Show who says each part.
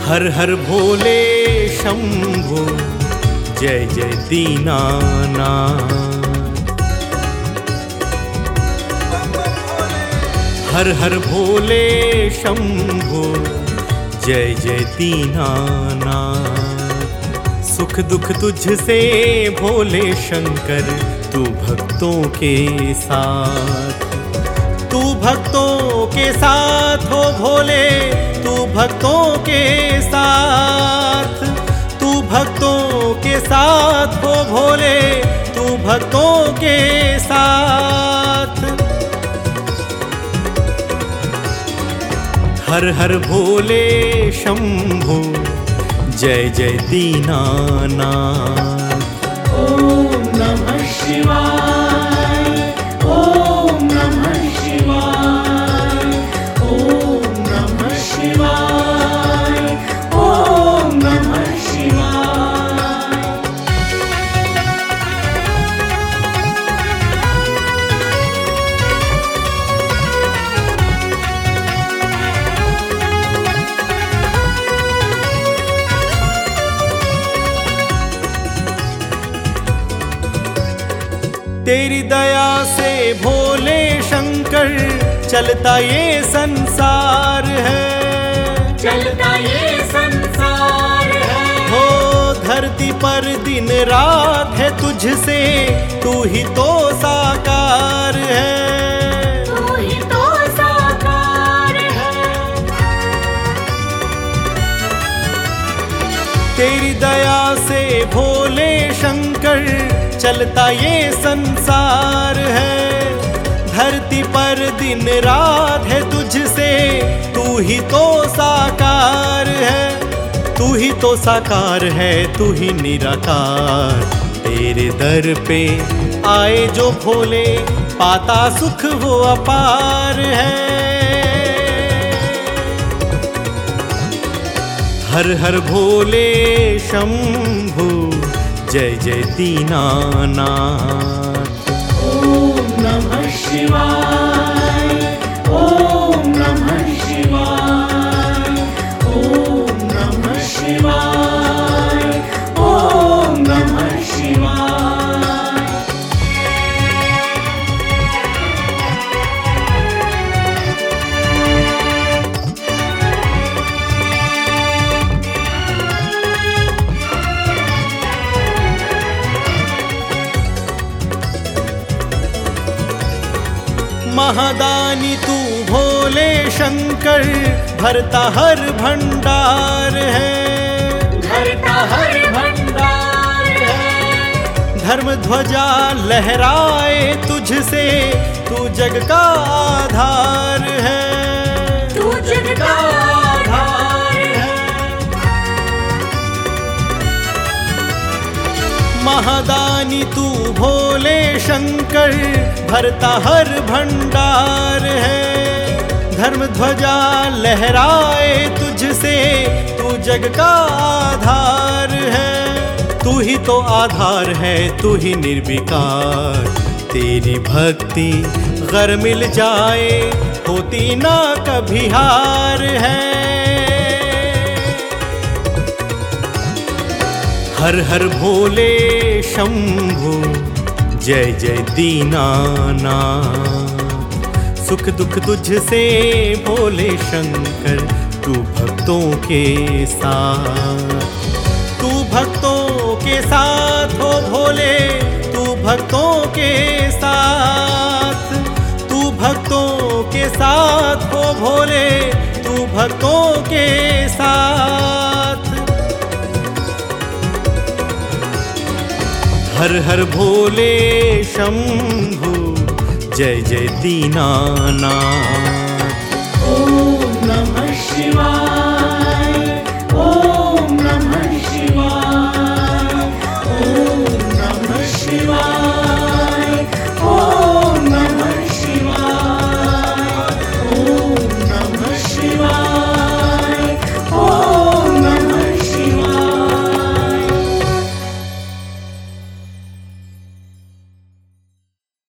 Speaker 1: हर हर भोले शंभो जय जय दीनानाथ। हर हर भोले शंभो जय जय दीनानाथ। सुख दुख तुझसे भोले शंकर तू भक्तों के साथ, तू भक्तों के साथ हो भोले, तू भक्तों के साथ, तू भक्तों के साथ हो भोले, तू भक्तों के साथ। हर हर भोले शंभो जय जय दीनानाथ।
Speaker 2: ओम नमः शिवाय, ओम नमः शिवाय, ओम नमः शिवाय, ओम नमः शिवाय।
Speaker 1: तेरी दया से भोले शंकर चलता ये संसार है,
Speaker 2: चलता ये संसार है।
Speaker 1: हो धरती पर दिन रात है तुझसे, तू ही तो साकार है,
Speaker 2: तू ही तो साकार है।
Speaker 1: तेरी दया से भोले शंकर चलता ये संसार है। धरती पर दिन रात है तुझसे, तू ही तो साकार है, तू ही तो साकार है, तू ही निराकार। तेरे दर पे आए जो भोले पाता सुख वो अपार है। हर हर भोले शंभो जय जय दीनानाथ।
Speaker 2: ओम नमः शिवाय, ओम नमः शिवाय, ओम नमः शिवाय, ओम नमः शिवाय।
Speaker 1: महादानी तू भोले शंकर भरता हर भंडार है,
Speaker 2: भरता हर भंडार है।
Speaker 1: धर्म ध्वजा लहराए तुझसे, तू जग का आधार है,
Speaker 2: तू जग का आधार है।
Speaker 1: महादानी तू भोले शंकर भरता हर भंडार है। धर्म ध्वजा लहराए तुझसे, तू जग का आधार है, तू ही तो आधार है, तू ही निर्विकार। तेरी भक्ति गर मिल जाए होती ना कभी हार है। हर हर भोले शंभो जय जय दीनानाथ। सुख दुख तुझसे भोले शंकर तू भक्तों के साथ, तू भक्तों के साथ हो भोले, तू भक्तों के साथ, तू भक्तों के साथ हो भोले, तू भक्तों के साथ। हर हर भोले शंभो जय जय दीनानाथ।
Speaker 2: ओम नमः शिवाय।